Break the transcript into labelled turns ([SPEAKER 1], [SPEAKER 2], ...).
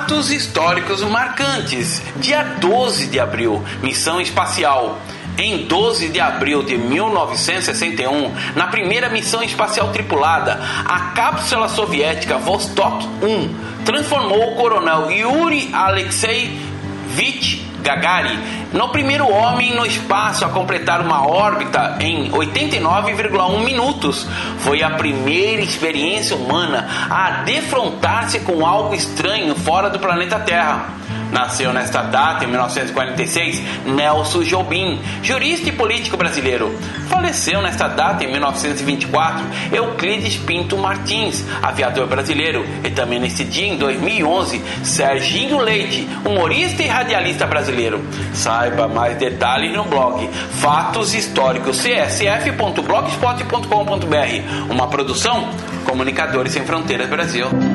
[SPEAKER 1] Fatos históricos marcantes. Dia 12 de abril, missão espacial. Em 12 de abril de 1961, na primeira missão espacial tripulada, a cápsula soviética Vostok 1 transformou o coronel Yuri Alexeyevich Gagarin no primeiro homem no espaço a completar uma órbita em 89,1 minutos. Foi a primeira experiência humana a defrontar-se com algo estranho fora do planeta Terra. Nasceu nesta data, em 1946, Nelson Jobim, jurista e político brasileiro. Faleceu nesta data, em 1924, Euclides Pinto Martins, aviador brasileiro. E também nesse dia, em 2011, Serginho Leite, humorista e radialista brasileiro. Saiba mais detalhes no blog Fatos Históricos csf.blogspot.com.br. Uma produção Comunicadores Sem Fronteiras Brasil.